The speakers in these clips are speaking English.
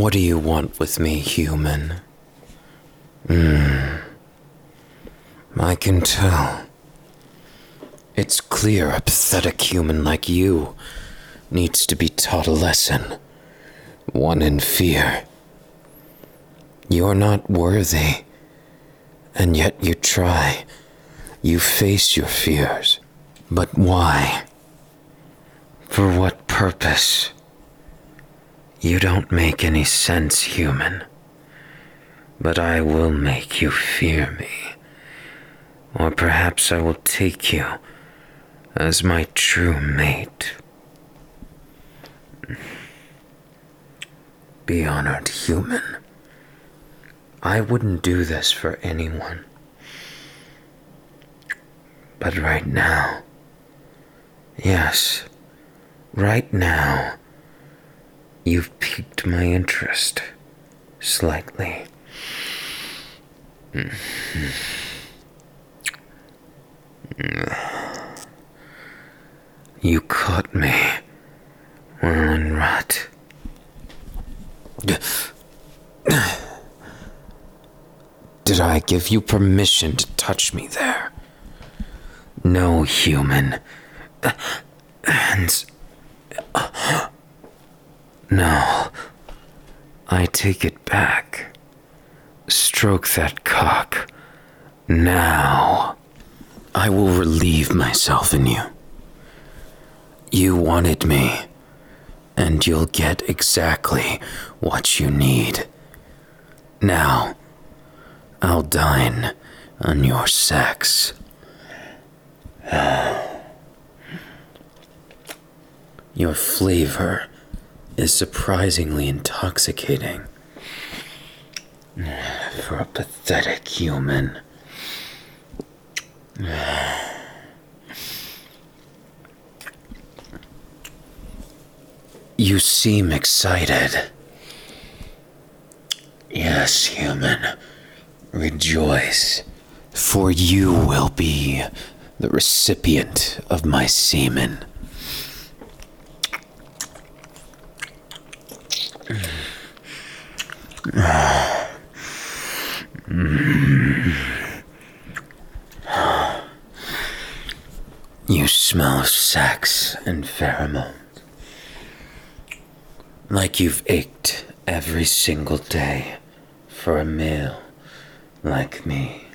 What do you want with me, human? I can tell. It's clear a pathetic human like you needs to be taught a lesson. One in fear. You're not worthy, and yet you try. You face your fears. But why? For what purpose? You don't make any sense, human. But I will make you fear me. Or perhaps I will take you as my true mate. Be honored, human. I wouldn't do this for anyone. But right now, yes, right now, you've piqued my interest slightly. You caught me while in rut. Did I give you permission to touch me there? No, human. And... No. I take it back. Stroke that cock. Now. I will relieve myself in you. You wanted me, and you'll get exactly what you need. Now, I'll dine on your sex. Your flavor is surprisingly intoxicating for a pathetic human. You seem excited. Yes, human. Rejoice, for you will be the recipient of my semen. You smell of sex and pheromones, like you've ached every single day for a male like me.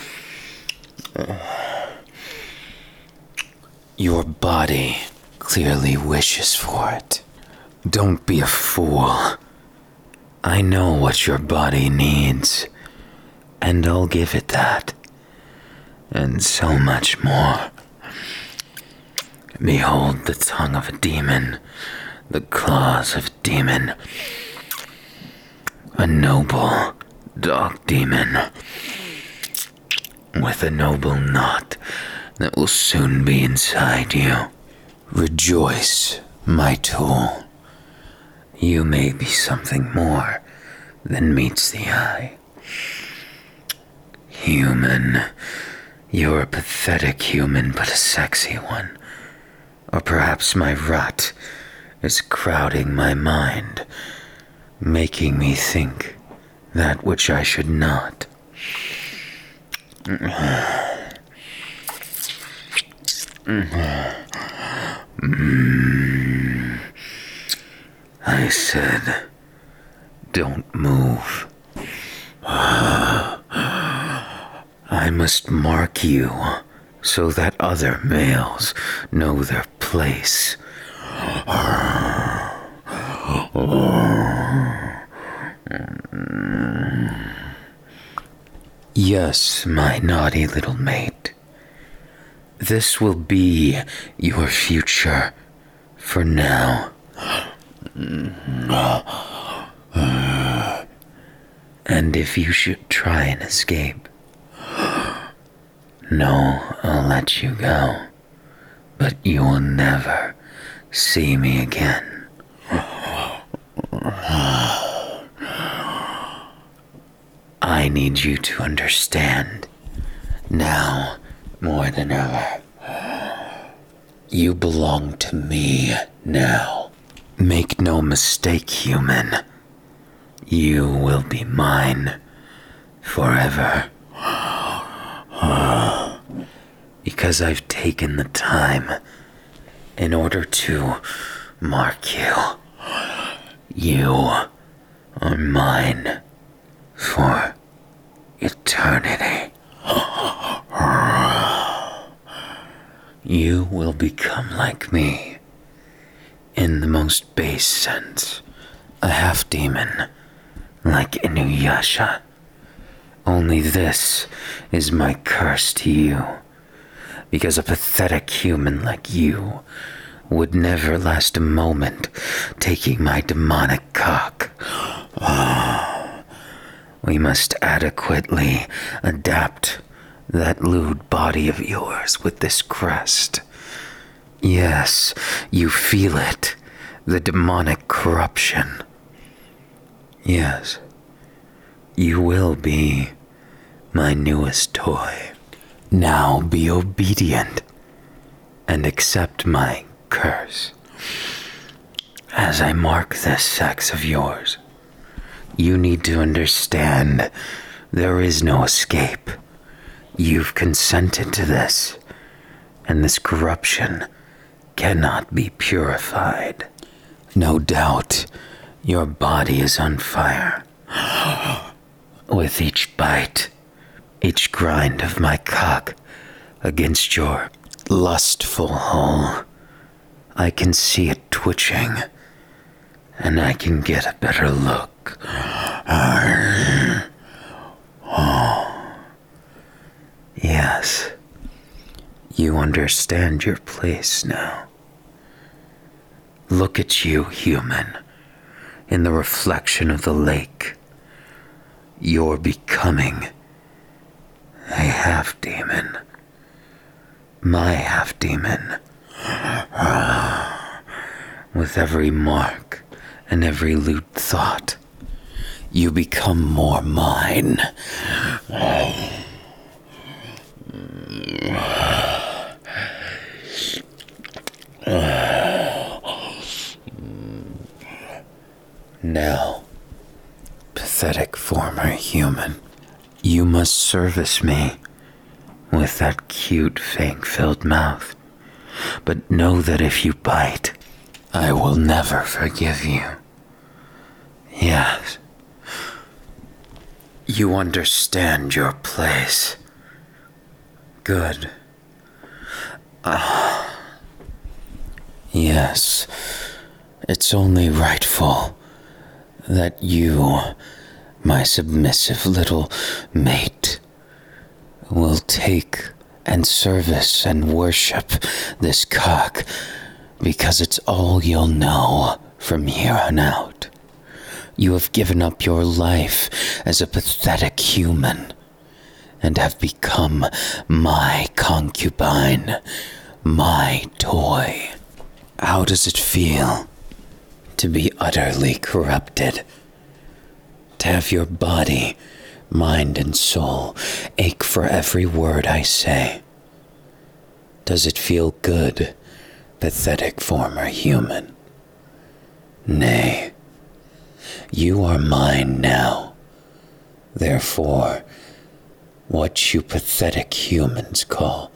Your body clearly wishes for it. Don't be a fool. I know what your body needs, and I'll give it that, and so much more. Behold the tongue of a demon, the claws of a demon, a noble dog demon, with a noble knot that will soon be inside you. Rejoice, my tool. You may be something more than meets the eye. Human, you're a pathetic human, but a sexy one. Or perhaps my rut is crowding my mind, making me think that which I should not. I said, don't move. I must mark you so that other males know their place. Yes, my naughty little mate. This will be your future for now. And if you should try and escape, no, I'll let you go, but you will never see me again. I need you to understand, now more than ever. You belong to me now. Make no mistake, human. You will be mine forever. Because I've taken the time in order to mark you. You are mine for eternity. You will become like me in the most base sense, a half-demon like Inuyasha. Only this is my curse to you, because a pathetic human like you would never last a moment taking my demonic cock. We must adequately adapt that lewd body of yours with this crest. Yes, you feel it, the demonic corruption. Yes, you will be my newest toy. Now be obedient and accept my curse. As I mark this sex of yours, you need to understand there is no escape. You've consented to this, and this corruption cannot be purified. No doubt, your body is on fire. With each bite, each grind of my cock against your lustful hull, I can see it twitching, and I can get a better look. Yes, you understand your place now. Look at you, human, in the reflection of the lake. You're becoming a half-demon. My half-demon. With every mark and every lewd thought, you become more mine. Now, pathetic former human, you must service me with that cute fang-filled mouth. But know that if you bite, I will never forgive you. Yes. You understand your place. Good. Yes, it's only rightful that you, my submissive little mate, will take and service and worship this cock, because it's all you'll know from here on out. You have given up your life as a pathetic human and have become my concubine, my toy. How does it feel to be utterly corrupted? To have your body, mind, and soul ache for every word I say? Does it feel good, pathetic former human? Nay, you are mine now. Therefore, what you pathetic humans call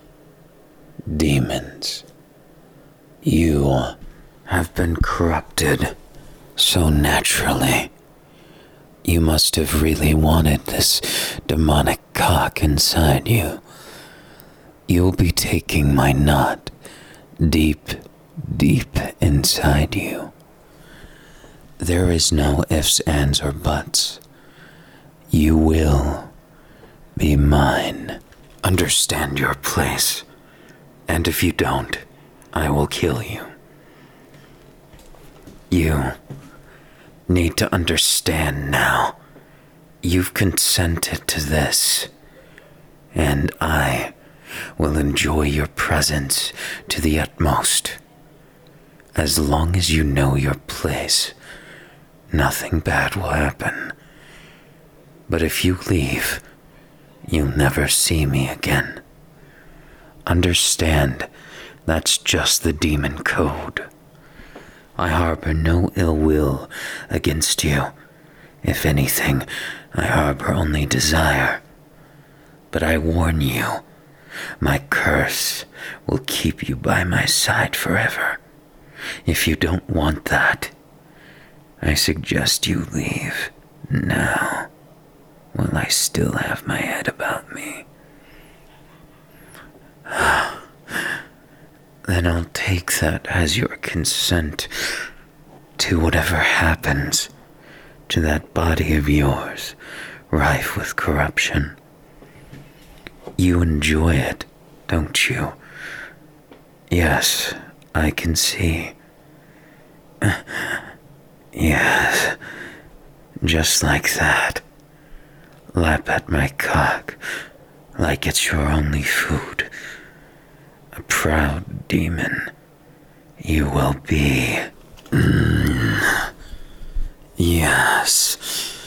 demons, you have been corrupted so naturally. You must have really wanted this demonic cock inside you. You'll be taking my knot deep, deep inside you. There is no ifs, ands, or buts. You will be mine. Understand your place, and if you don't, I will kill you. You need to understand now. You've consented to this, and I will enjoy your presence to the utmost. As long as you know your place, nothing bad will happen. But if you leave, you'll never see me again. Understand, that's just the demon code. I harbor no ill will against you, If anything, I harbor only desire. But I warn you, my curse will keep you by my side forever. If you don't want that, I suggest you leave now, while I still have my head about me. Then I'll take that as your consent to whatever happens to that body of yours, rife with corruption. You enjoy it, don't you? Yes, I can see. Yes, just like that. Lap at my cock, like it's your only food. A proud demon you will be. Yes.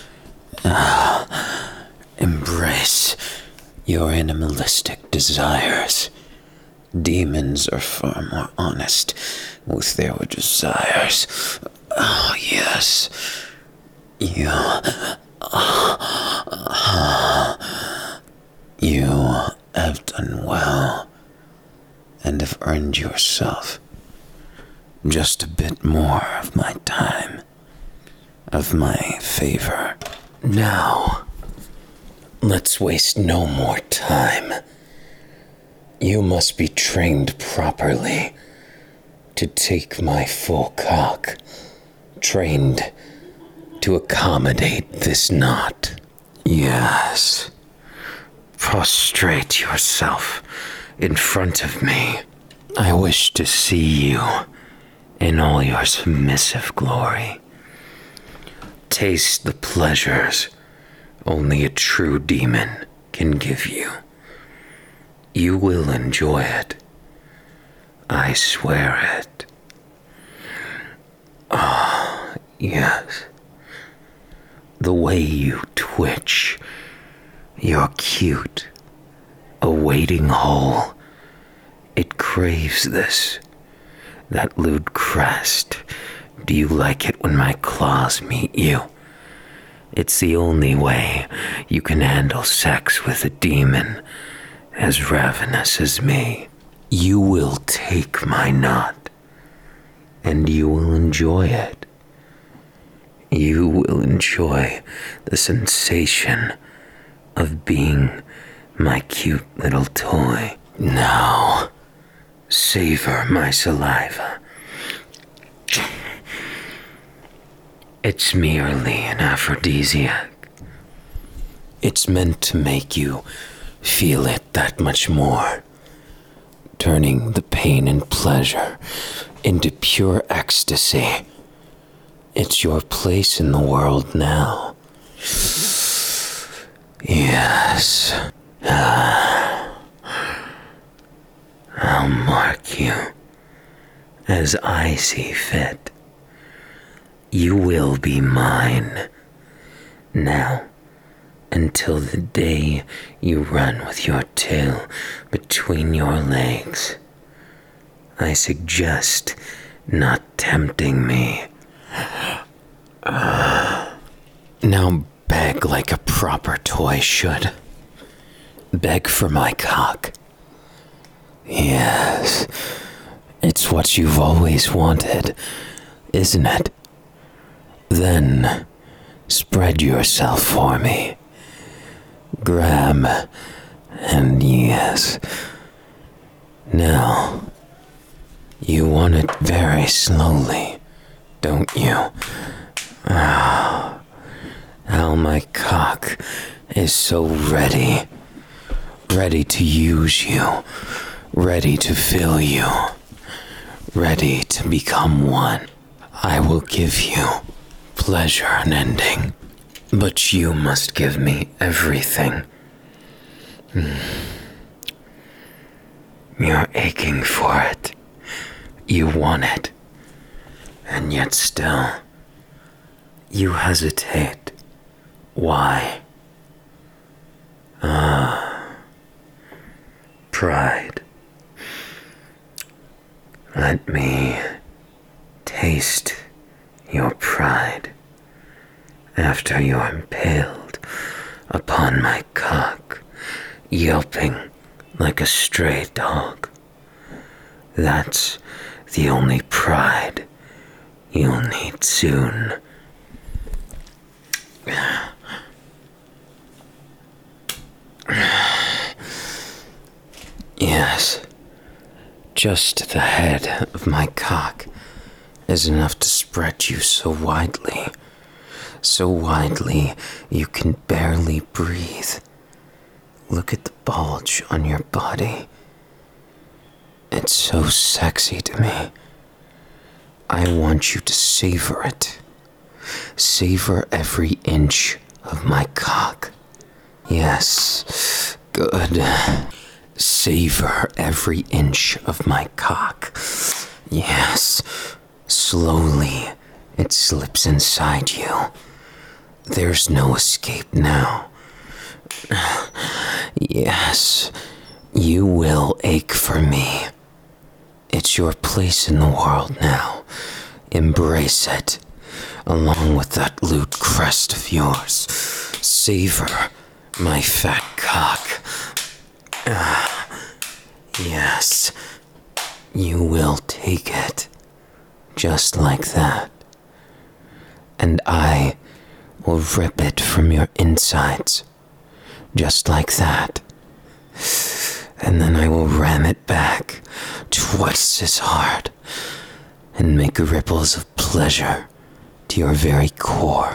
Embrace your animalistic desires. Demons are far more honest with their desires. Oh, yes. You have done well and have earned yourself just a bit more of my time, of my favor. Now, let's waste no more time. You must be trained properly to take my full cock, trained to accommodate this knot. Yes. Prostrate yourself in front of me. I wish to see you in all your submissive glory. Taste the pleasures only a true demon can give you. You will enjoy it. I swear it. Ah, yes. The way you twitch your cute, awaiting hole. It craves this. That lewd crest. Do you like it when my claws meet you? It's the only way you can handle sex with a demon as ravenous as me. You will take my knot, and you will enjoy it. You will enjoy the sensation of being my cute little toy. Now, savor my saliva. It's merely an aphrodisiac. It's meant to make you feel it that much more, turning the pain and pleasure into pure ecstasy. It's your place in the world now. Yes. I'll mark you as I see fit. You will be mine. Now, until the day you run with your tail between your legs, I suggest not tempting me. Now beg like a proper toy should. Beg for my cock. Yes, it's what you've always wanted, isn't it? Then, spread yourself for me. Grab, and yes. Now, you want it very slowly, don't you? Ah, how my cock is so ready. Ready to use you. Ready to fill you. Ready to become one. I will give you pleasure unending, but you must give me everything. You're aching for it. You want it. And yet still, you hesitate. Why? Pride. Let me taste your pride after you're impaled upon my cock, yelping like a stray dog. That's the only pride you'll need soon. Yes, just the head of my cock is enough to spread you so widely you can barely breathe. Look at the bulge on your body. It's so sexy to me. I want you to savor it. Savor every inch of my cock. Yes, good. Savor every inch of my cock. Yes, slowly it slips inside you. There's no escape now. Yes, you will ache for me. It's your place in the world now. Embrace it, along with that lewd crest of yours. Savor my fat cock. Yes, you will take it, just like that. And I will rip it from your insides, just like that. And then I will ram it back twice as hard and make ripples of pleasure to your very core.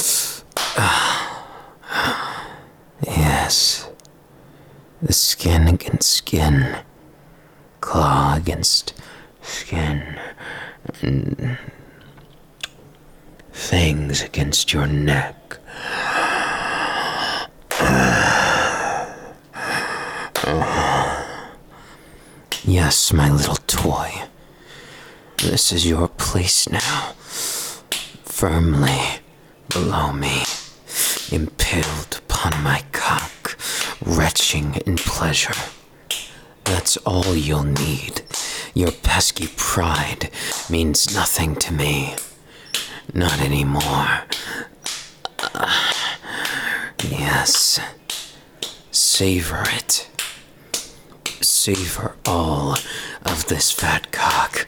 Yes, the skin against skin, claw against skin, and fangs against your neck. Yes, my little toy. This is your place now. Firmly below me, impaled upon my cock, retching in pleasure. That's all you'll need. Your pesky pride means nothing to me. Not anymore. Yes. Savor it. Savor all of this fat cock.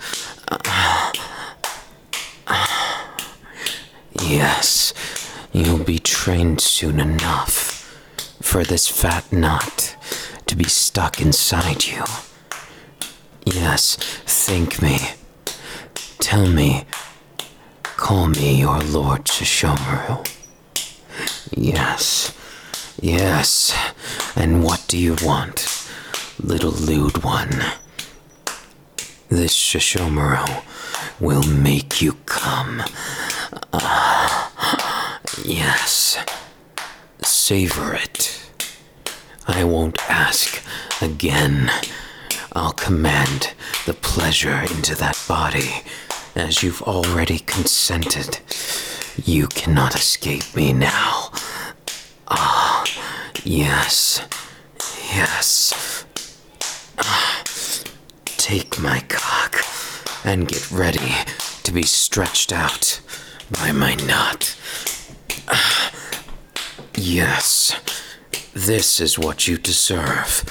Yes, you'll be trained soon enough for this fat knot to be stuck inside you. Yes, thank me. Tell me. Call me your Lord Sesshomaru. Yes. Yes. And what do you want, little lewd one? This Sesshomaru will make you come. Yes. Savor it. I won't ask again. I'll command the pleasure into that body, as you've already consented. You cannot escape me now. Yes. Yes. Take my cock and get ready to be stretched out by my knot. Yes, this is what you deserve.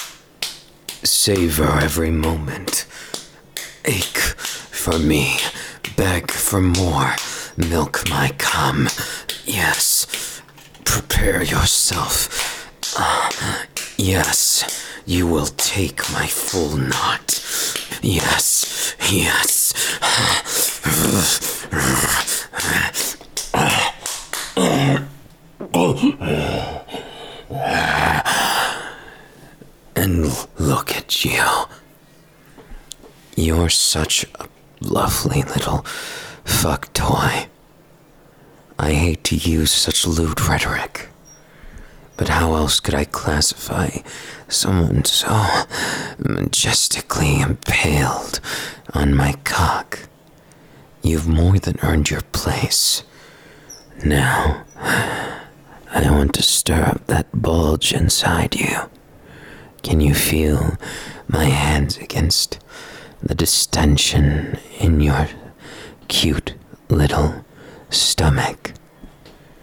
Savor every moment. Ache for me. Beg for more. Milk my cum. Yes, prepare yourself. Yes, you will take my full knot. Yes, yes. And look at you. You're such a lovely little fuck toy. I hate to use such lewd rhetoric, but how else could I classify someone so majestically impaled on my cock? You've more than earned your place. Now, I want to stir up that bulge inside you. Can you feel my hands against the distension in your cute little stomach?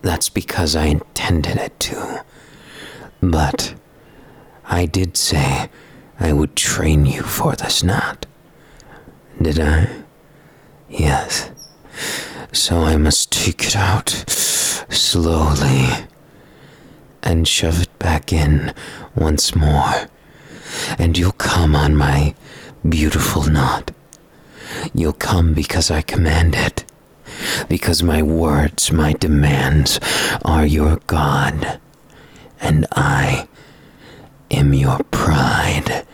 That's because I intended it to. But I did say I would train you for this knot. Did I? Yes. So I must take it out slowly and shove it back in once more. And you'll come on my beautiful knot. You'll come because I command it. Because my words, my demands are your God. And I am your pride.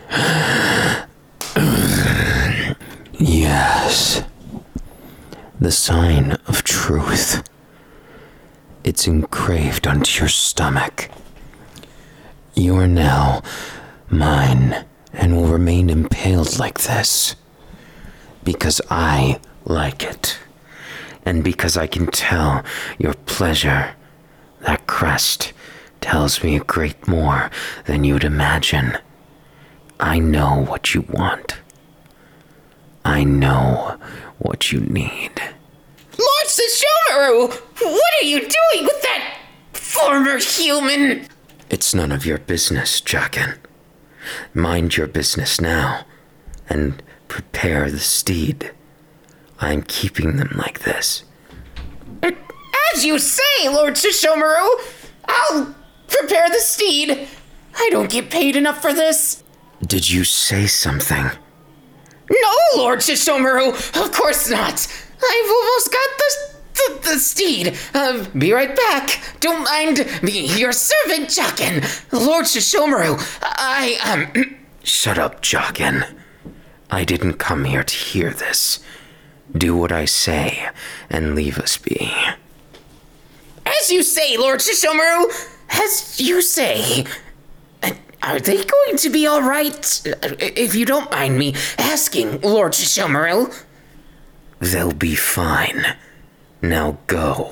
Yes. The sign of truth. It's engraved onto your stomach. You are now mine and will remain impaled like this. Because I like it. And because I can tell your pleasure. That crest tells me a great more than you'd imagine. I know what you want. I know what you need. Lord Sesshomaru! What are you doing with that former human? It's none of your business, Jaqen. Mind your business now, and prepare the steed. I'm keeping them like this. As you say, Lord Sesshomaru, I'll prepare the steed. I don't get paid enough for this. Did you say something? No, Lord Sesshomaru, of course not. I've almost got the steed. Be right back. Don't mind me, your servant, Jaqen. Lord Sesshomaru, Shut up, Jaqen. I didn't come here to hear this. Do what I say, and leave us be. As you say, Lord Sesshomaru, as you say. Are they going to be all right? If you don't mind me asking, Lord Sesshomaru. They'll be fine. Now go.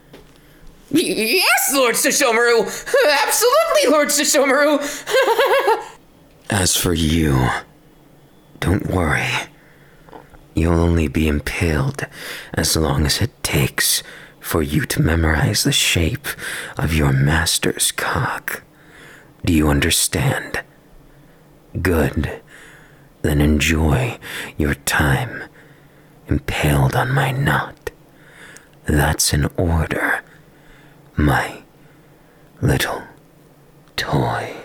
Yes, Lord Sesshomaru. Absolutely, Lord Sesshomaru. As for you, don't worry. You'll only be impaled as long as it takes for you to memorize the shape of your master's cock. Do you understand? Good. Then enjoy your time impaled on my knot. That's an order, my little toy.